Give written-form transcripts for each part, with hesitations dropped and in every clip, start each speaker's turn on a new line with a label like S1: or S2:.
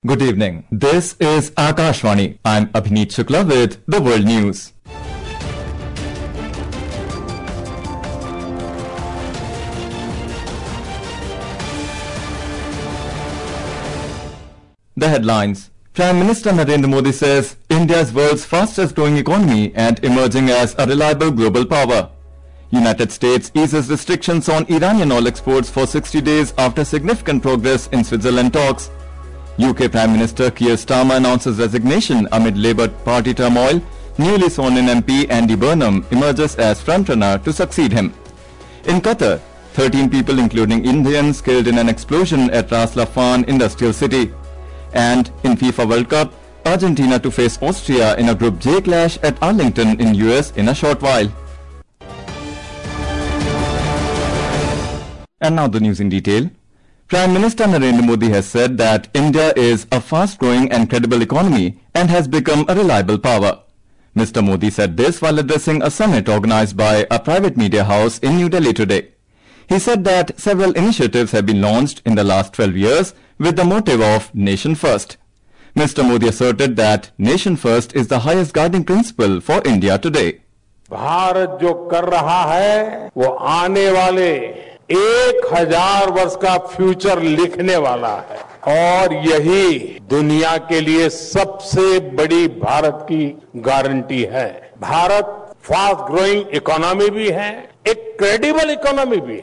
S1: Good evening. This is Akashvani. I'm Abhineet Shukla with the World News. The headlines. Prime Minister Narendra Modi says India is world's fastest growing economy and emerging as a reliable global power. United States eases restrictions on Iranian oil exports for 60 days after significant progress in Switzerland talks. UK Prime Minister Keir Starmer announces resignation amid Labour Party turmoil. Newly sworn-in MP Andy Burnham emerges as frontrunner to succeed him. In Qatar, 13 people including Indians killed in an explosion at Ras Laffan Industrial City. And in FIFA World Cup, Argentina to face Austria in a Group J clash at Arlington in US in a short while. And now the news in detail. Prime Minister Narendra Modi has said that India is a fast-growing and credible economy and has become a reliable power. Mr. Modi said this while addressing a summit organized by a private media house in New Delhi today. He said that several initiatives have been launched in the last 12 years with the motive of Nation First. Mr. Modi asserted that Nation First is the highest guiding principle for India today.
S2: Bharat जो कर रहा है वो आने वाले 1000 वर्ष का future लिखने वाला है और यही दुनिया के लिए सबसे बड़ी भारत की गारंटी है। भारत फास्ट ग्रोइंग इकोनॉमी भी है, एक क्रेडिबल इकोनॉमी भी है।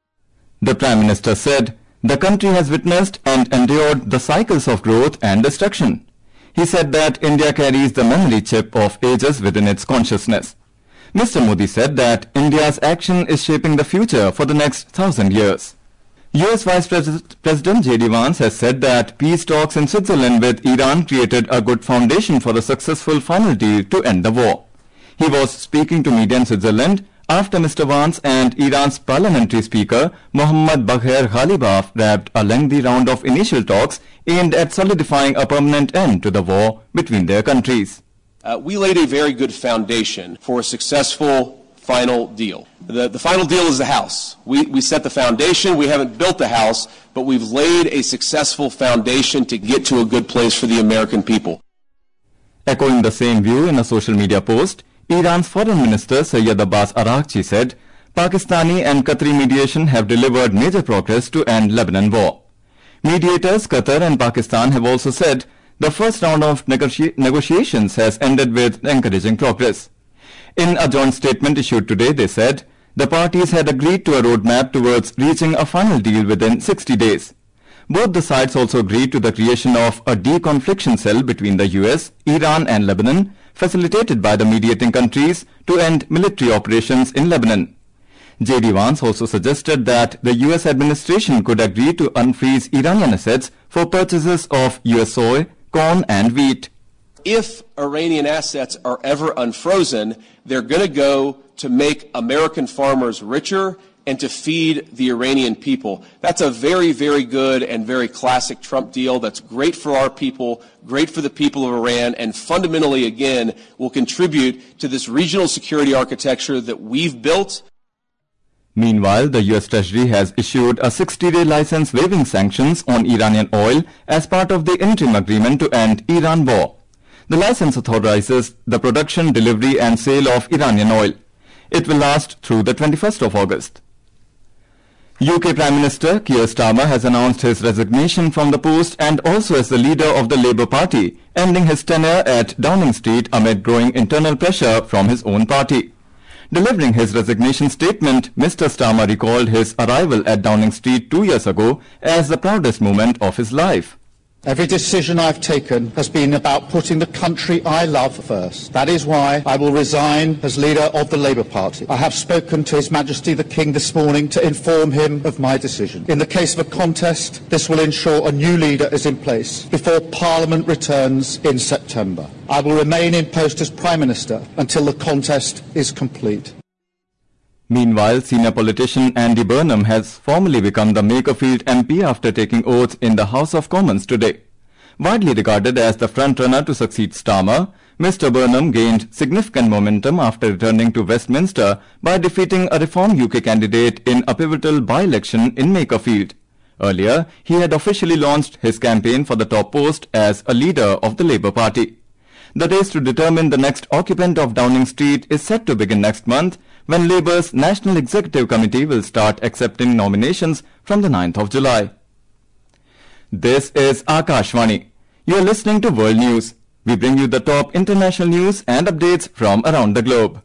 S1: The Prime Minister said the country has witnessed and endured the cycles of growth and destruction. He said that India carries the memory chip of ages within its consciousness. Mr. Modi said that India's action is shaping the future for the next 1,000 years. US Vice President J.D. Vance has said that peace talks in Switzerland with Iran created a good foundation for a successful final deal to end the war. He was speaking to media in Switzerland after Mr. Vance and Iran's parliamentary speaker Mohammad Bagher Ghalibaf wrapped a lengthy round of initial talks aimed at solidifying a permanent end to the war between their countries.
S3: We laid a very good foundation for a successful final deal. The final deal is the house. We set the foundation. We haven't built the house, but we've laid a successful foundation to get to a good place for the American people.
S1: Echoing the same view in a social media post, Iran's Foreign Minister Sayyid Abbas Araghchi said Pakistani and Qatari mediation have delivered major progress to end Lebanon war. Mediators Qatar and Pakistan have also said the first round of negotiations has ended with encouraging progress. In a joint statement issued today, they said the parties had agreed to a roadmap towards reaching a final deal within 60 days. Both the sides also agreed to the creation of a de-confliction cell between the US, Iran and Lebanon, facilitated by the mediating countries to end military operations in Lebanon. J.D. Vance also suggested that the US administration could agree to unfreeze Iranian assets for purchases of US soy, corn and wheat.
S3: If Iranian assets are ever unfrozen, they're going to go to make American farmers richer and to feed the Iranian people. That's a very, very good and very classic Trump deal that's great for our people, great for the people of Iran, and fundamentally, again, will contribute to this regional security architecture that we've built.
S1: Meanwhile, the US Treasury has issued a 60-day license waiving sanctions on Iranian oil as part of the interim agreement to end Iran war. The license authorizes the production, delivery and sale of Iranian oil. It will last through the 21st of August. UK Prime Minister Keir Starmer has announced his resignation from the post and also as the leader of the Labour Party, ending his tenure at Downing Street amid growing internal pressure from his own party. Delivering his resignation statement, Mr. Starmer recalled his arrival at Downing Street 2 years ago as the proudest moment of his life.
S4: Every decision I've taken has been about putting the country I love first. That is why I will resign as leader of the Labour Party. I have spoken to His Majesty the King this morning to inform him of my decision. In the case of a contest, this will ensure a new leader is in place before Parliament returns in September. I will remain in post as Prime Minister until the contest is complete.
S1: Meanwhile, senior politician Andy Burnham has formally become the Makerfield MP after taking oath in the House of Commons today. Widely regarded as the frontrunner to succeed Starmer, Mr. Burnham gained significant momentum after returning to Westminster by defeating a Reform UK candidate in a pivotal by-election in Makerfield. Earlier, he had officially launched his campaign for the top post as a leader of the Labour Party. The race to determine the next occupant of Downing Street is set to begin next month, when Labour's National Executive Committee will start accepting nominations from the 9th of July. This is Akashvani. You are listening to World News. We bring you the top international news and updates from around the globe.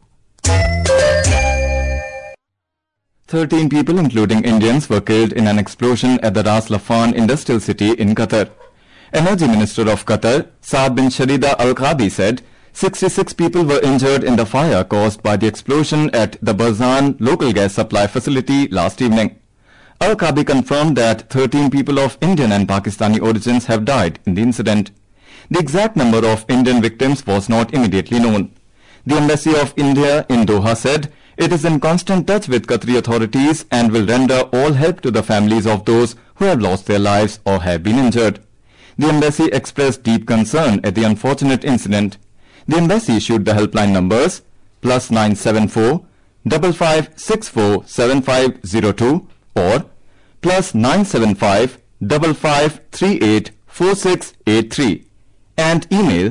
S1: 13 people, including Indians, were killed in an explosion at the Ras Laffan industrial city in Qatar. Energy Minister of Qatar, Saad bin Sharida Al Qadi, said 66 people were injured in the fire caused by the explosion at the Barzan local gas supply facility last evening. Al Qadi confirmed that 13 people of Indian and Pakistani origins have died in the incident. The exact number of Indian victims was not immediately known. The Embassy of India in Doha said it is in constant touch with Qatari authorities and will render all help to the families of those who have lost their lives or have been injured. The embassy expressed deep concern at the unfortunate incident. The embassy issued the helpline numbers +974 5564 7502 or +975 5538 4683 and email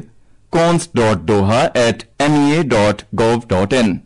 S1: cons.doha@mea.gov.in.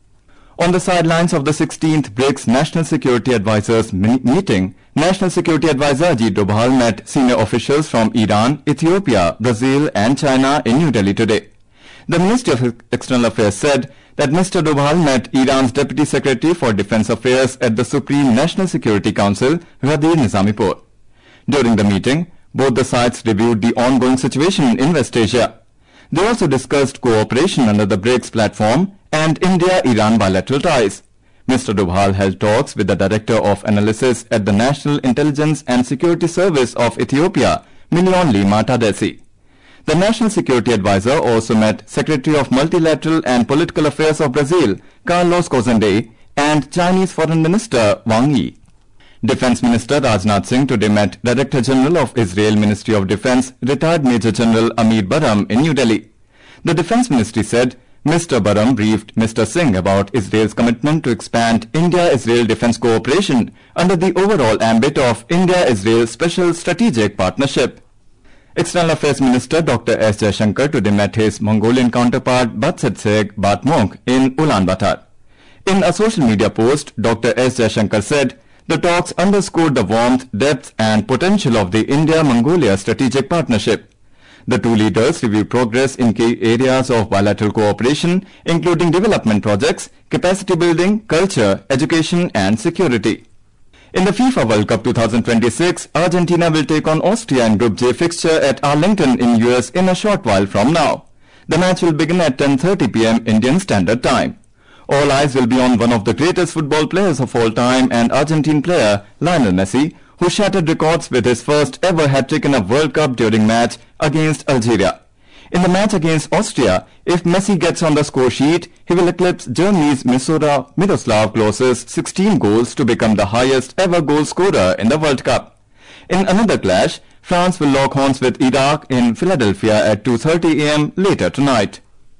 S1: On the sidelines of the 16th BRICS National Security Advisors meeting, National Security Advisor Ajit Doval met senior officials from Iran, Ethiopia, Brazil and China in New Delhi today. The Ministry of External Affairs said that Mr. Doval met Iran's Deputy Secretary for Defense Affairs at the Supreme National Security Council, Ghadir Nizamipur. During the meeting, both the sides reviewed the ongoing situation in West Asia. They also discussed cooperation under the BRICS platform and India-Iran bilateral ties. Mr. Doval held talks with the Director of Analysis at the National Intelligence and Security Service of Ethiopia, Million Lima Tadesi. The National Security Advisor also met Secretary of Multilateral and Political Affairs of Brazil, Carlos Cozende, and Chinese Foreign Minister Wang Yi. Defense Minister Rajnath Singh today met Director General of Israel Ministry of Defense, retired Major General Amir Baram in New Delhi. The Defense Ministry said Mr. Baram briefed Mr. Singh about Israel's commitment to expand India-Israel defense cooperation under the overall ambit of India-Israel Special Strategic Partnership. External Affairs Minister Dr. S. Jaishankar today met his Mongolian counterpart Batsetseg Batmok in Ulaanbaatar. In a social media post, Dr. S. Jaishankar said the talks underscored the warmth, depth and potential of the India-Mongolia strategic partnership. The two leaders reviewed progress in key areas of bilateral cooperation, including development projects, capacity building, culture, education and security. In the FIFA World Cup 2026, Argentina will take on Austria in Group J fixture at Arlington in US in a short while from now. The match will begin at 10:30 p.m. Indian Standard Time. All eyes will be on one of the greatest football players of all time and Argentine player Lionel Messi, who shattered records with his first ever hat-trick in a World Cup during match against Algeria. In the match against Austria, if Messi gets on the score sheet, he will eclipse Germany's Miroslav Klose's 16 goals to become the highest ever goal scorer in the World Cup. In another clash, France will lock horns with Iraq in Philadelphia at 2:30 a.m. later tonight.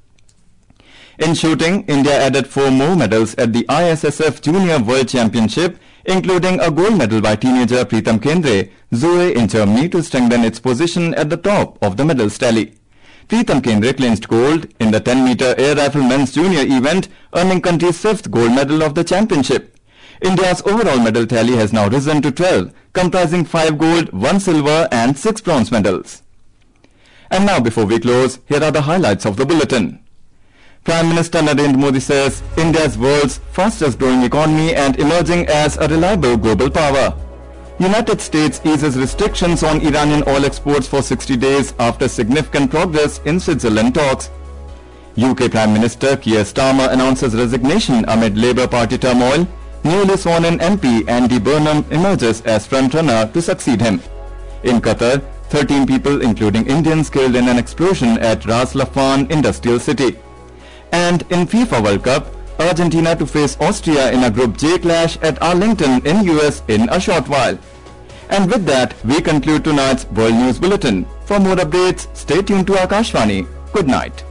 S1: In shooting, India added 4 more medals at the ISSF Junior World Championship, including a gold medal by teenager Pritam Kendre, Zoe in Germany, to strengthen its position at the top of the medals tally. Pritam Kendre clinched gold in the 10-meter air rifle men's junior event, earning country's 5th gold medal of the championship. India's overall medal tally has now risen to 12, comprising 5 gold, 1 silver and 6 bronze medals. And now, before we close, here are the highlights of the bulletin. Prime Minister Narendra Modi says India is world's fastest growing economy and emerging as a reliable global power. United States eases restrictions on Iranian oil exports for 60 days after significant progress in Switzerland talks. UK Prime Minister Keir Starmer announces resignation amid Labour Party turmoil. Newly sworn-in MP Andy Burnham emerges as frontrunner to succeed him. In Qatar, 13 people, including Indians, killed in an explosion at Ras Laffan industrial city. And in FIFA World Cup, Argentina to face Austria in a Group J clash at Arlington in US in a short while. And with that, we conclude tonight's World News Bulletin. For more updates, stay tuned to Akashvani. Good night.